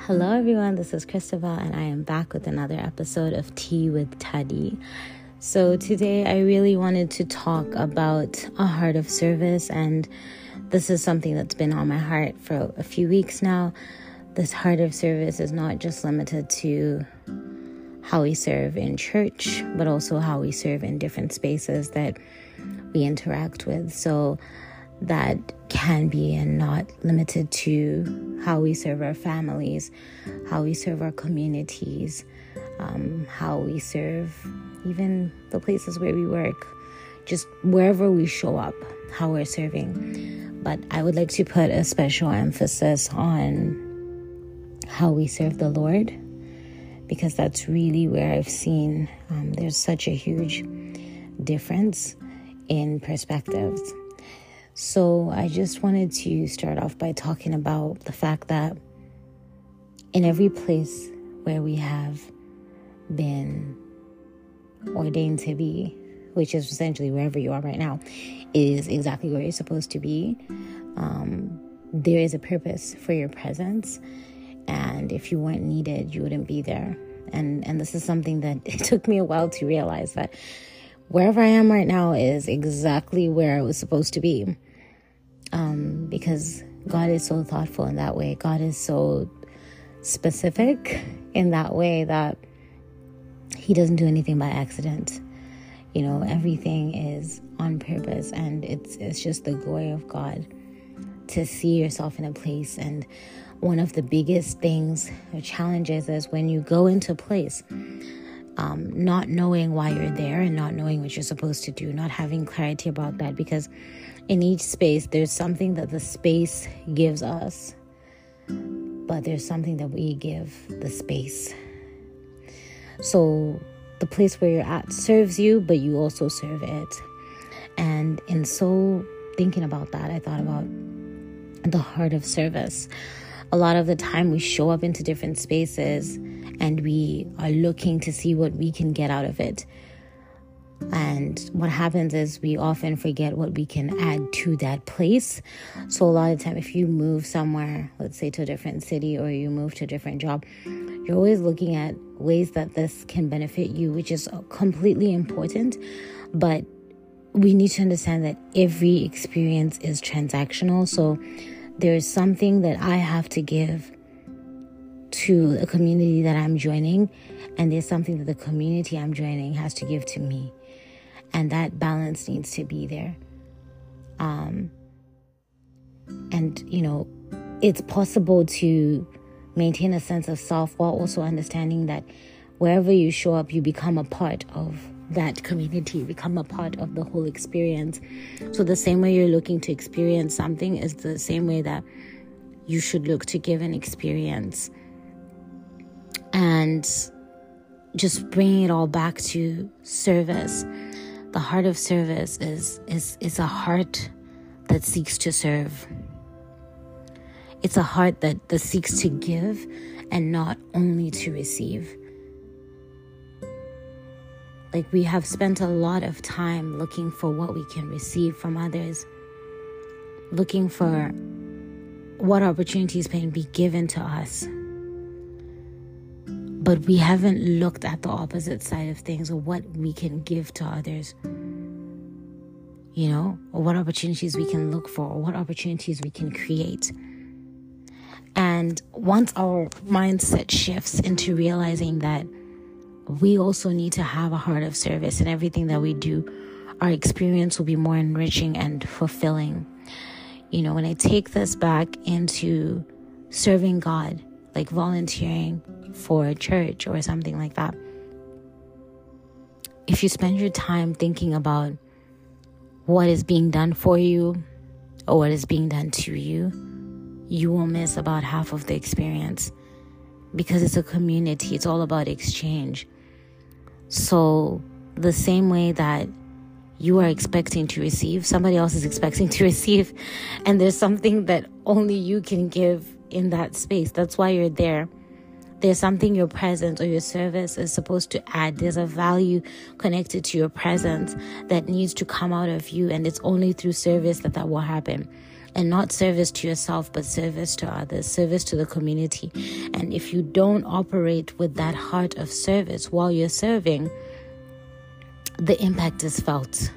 Hello everyone, this is Christabel and I am back with another episode of Tea with Taddy. So today I really wanted to talk about a heart of service, and this is something that's been on my heart for a few weeks now. This heart of service is not just limited to how we serve in church, but also how we serve in different spaces that we interact with. So that can be and not limited to how we serve our families, how we serve our communities, how we serve even the places where we work, just wherever we show up, how we're serving. But I would like to put a special emphasis on how we serve the Lord, because that's really where I've seen there's such a huge difference in perspectives. So I just wanted to start off by talking about the fact that in every place where we have been ordained to be, which is essentially wherever you are right now, is exactly where you're supposed to be. There is a purpose for your presence, and if you weren't needed, you wouldn't be there. And this is something that it took me a while to realize, that wherever I am right now is exactly where I was supposed to be. Because God is so thoughtful in that way. God is so specific in that way that He doesn't do anything by accident. You know, everything is on purpose, and it's just the glory of God to see yourself in a place. And one of the biggest things or challenges is when you go into a place, not knowing why you're there and not knowing what you're supposed to do, not having clarity about that, because in each space there's something that the space gives us, but there's something that we give the space. So the place where you're at serves you, but you also serve it. And in so thinking about that, I thought about the heart of service. A lot of the time we show up into different spaces and we are looking to see what we can get out of it. And what happens is we often forget what we can add to that place. So a lot of the time, if you move somewhere, let's say to a different city, or you move to a different job, you're always looking at ways that this can benefit you, which is completely important. But we need to understand that every experience is transactional. So there's something that I have to give to a community that I'm joining, and there's something that the community I'm joining has to give to me. And that balance needs to be there. And, you know, it's possible to maintain a sense of self while also understanding that wherever you show up, you become a part of that community, you become a part of the whole experience. So the same way you're looking to experience something is the same way that you should look to give an experience. And just bringing it all back to service. The heart of service is a heart that seeks to serve. It's a heart that seeks to give and not only to receive. Like, we have spent a lot of time looking for what we can receive from others, looking for what opportunities can be given to us. But we haven't looked at the opposite side of things, or what we can give to others, you know, or what opportunities we can look for, or what opportunities we can create. And once our mindset shifts into realizing that we also need to have a heart of service in everything that we do, our experience will be more enriching and fulfilling. You know, when I take this back into serving God, like volunteering for a church or something like that, if you spend your time thinking about what is being done for you or what is being done to you, you will miss about half of the experience, because it's a community. It's all about exchange. So the same way that you are expecting to receive, somebody else is expecting to receive, and there's something that only you can give in that space. That's why you're there. There's something your presence or your service is supposed to add. There's a value connected to your presence that needs to come out of you, and it's only through service that will happen. and not service to yourself, but service to others, service to the community. And if you don't operate with that heart of service while you're serving, the impact is felt.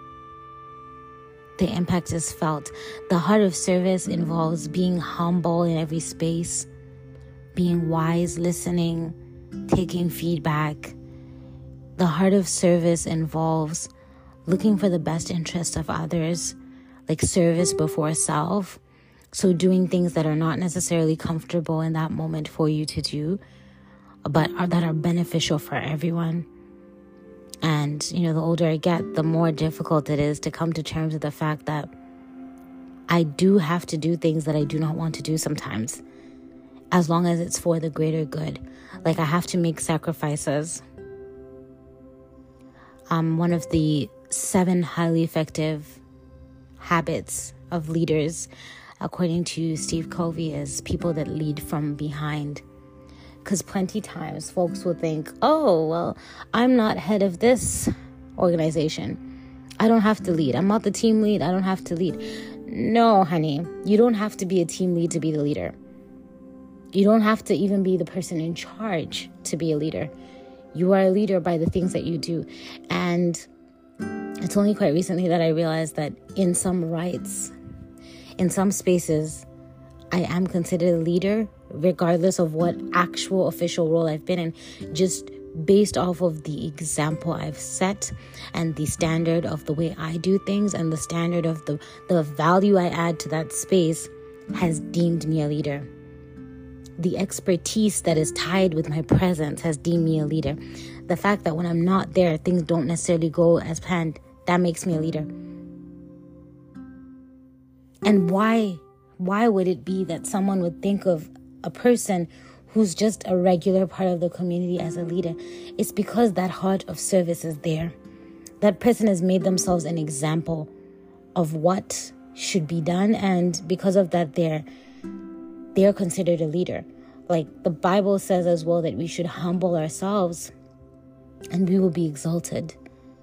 The impact is felt. The heart of service involves being humble in every space, being wise, listening, taking feedback. The heart of service involves looking for the best interest of others, like service before self. So doing things that are not necessarily comfortable in that moment for you to do, but that are beneficial for everyone. And, the older I get, the more difficult it is to come to terms with the fact that I do have to do things that I do not want to do sometimes, as long as it's for the greater good. Like, I have to make sacrifices. One of the 7 highly effective habits of leaders, according to Steve Covey, is people that lead from behind. Because plenty times folks will think, oh, well, I'm not head of this organization. I don't have to lead. I'm not the team lead. I don't have to lead. No, honey, you don't have to be a team lead to be the leader. You don't have to even be the person in charge to be a leader. You are a leader by the things that you do. And it's only quite recently that I realized that in some rights, in some spaces, I am considered a leader, regardless of what actual official role I've been in, just based off of the example I've set and the standard of the way I do things and the standard of the value I add to that space has deemed me a leader. The expertise that is tied with my presence has deemed me a leader. The fact that when I'm not there, things don't necessarily go as planned, that makes me a leader. And why would it be that someone would think of a person who's just a regular part of the community as a leader? It's because that heart of service is there. That person has made themselves an example of what should be done, and because of that, they're considered a leader. Like the Bible says as well, that we should humble ourselves and we will be exalted.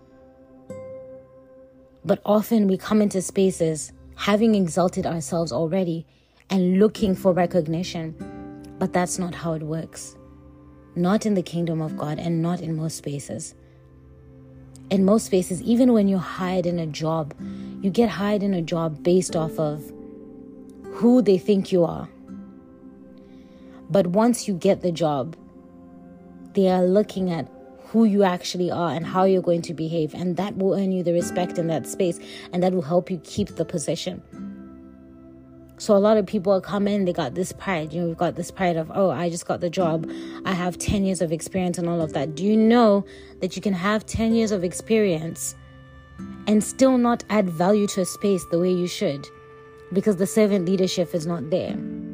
But often we come into spaces having exalted ourselves already and looking for recognition. But that's not how it works. Not in the kingdom of God, and not in most spaces. In most spaces, even when you're hired in a job, you get hired in a job based off of who they think you are. But once you get the job, they are looking at who you actually are and how you're going to behave. And that will earn you the respect in that space. And that will help you keep the position. So a lot of people come in, they got this pride. We've got this pride of, oh, I just got the job. I have 10 years of experience and all of that. Do you know that you can have 10 years of experience and still not add value to a space the way you should? Because the servant leadership is not there.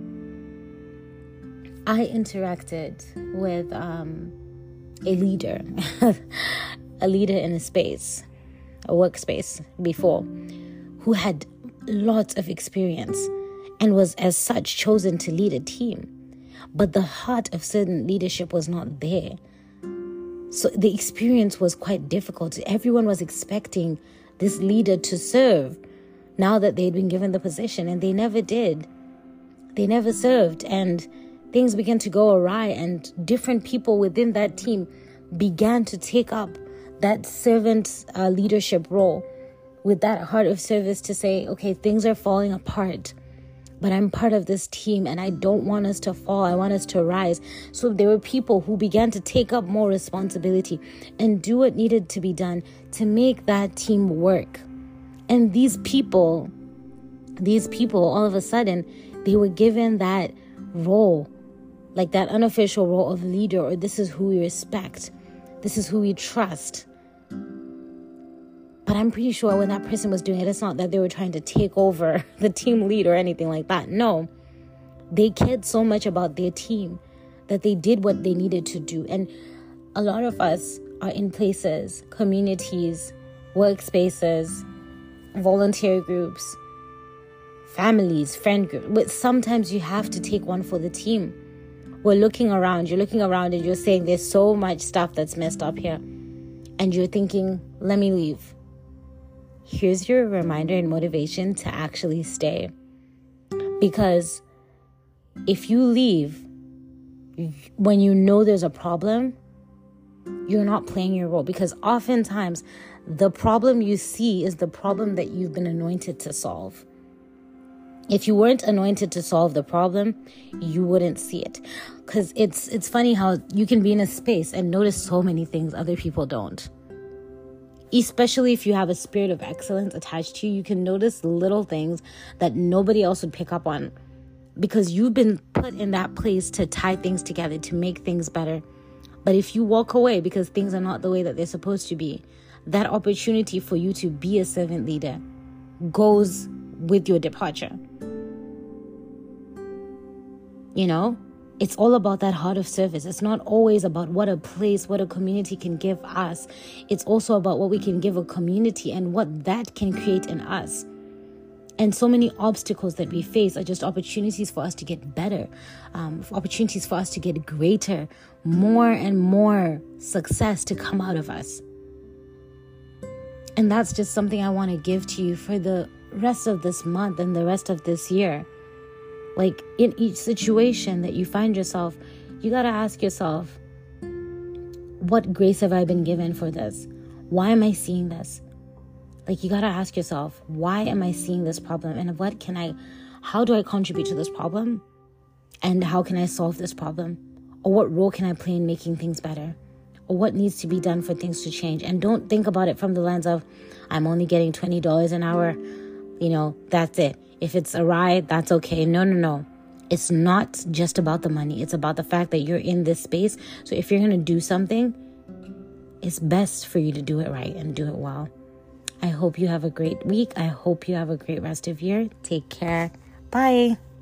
I interacted with a leader, a leader in a space, a workspace before, who had lots of experience and was as such chosen to lead a team. But the heart of certain leadership was not there. So the experience was quite difficult. Everyone was expecting this leader to serve now that they'd been given the position, and they never did. They never served, and things began to go awry, and different people within that team began to take up that servant leadership role with that heart of service to say, okay, things are falling apart, but I'm part of this team and I don't want us to fall. I want us to rise. So there were people who began to take up more responsibility and do what needed to be done to make that team work. And these people, all of a sudden, they were given that role, like that unofficial role of leader, or this is who we respect. This is who we trust. But I'm pretty sure when that person was doing it, it's not that they were trying to take over the team lead or anything like that. No, they cared so much about their team that they did what they needed to do. And a lot of us are in places, communities, workspaces, volunteer groups, families, friend groups. But sometimes you have to take one for the team. You're looking around and you're saying there's so much stuff that's messed up here. And you're thinking, let me leave. Here's your reminder and motivation to actually stay. Because if you leave when you know there's a problem, you're not playing your role. Because oftentimes the problem you see is the problem that you've been anointed to solve. If you weren't anointed to solve the problem, you wouldn't see it. Because it's funny how you can be in a space and notice so many things other people don't. Especially if you have a spirit of excellence attached to you, you can notice little things that nobody else would pick up on. Because you've been put in that place to tie things together, to make things better. But if you walk away because things are not the way that they're supposed to be, that opportunity for you to be a servant leader goes with your departure. You know, it's all about that heart of service. It's not always about what a place, what a community can give us. It's also about what we can give a community and what that can create in us. And so many obstacles that we face are just opportunities for us to get better, opportunities for us to get greater, more and more success to come out of us. And that's just something I want to give to you for the rest of this month and the rest of this year. Like, in each situation that you find yourself, you got to ask yourself, what grace have I been given for this? Why am I seeing this? Like, you got to ask yourself, why am I seeing this problem? And how do I contribute to this problem? And how can I solve this problem? Or what role can I play in making things better? Or what needs to be done for things to change? And don't think about it from the lens of, I'm only getting $20 an hour. You know, that's it. If it's a ride, that's okay. No. It's not just about the money. It's about the fact that you're in this space. So if you're going to do something, it's best for you to do it right and do it well. I hope you have a great week. I hope you have a great rest of year. Take care. Bye.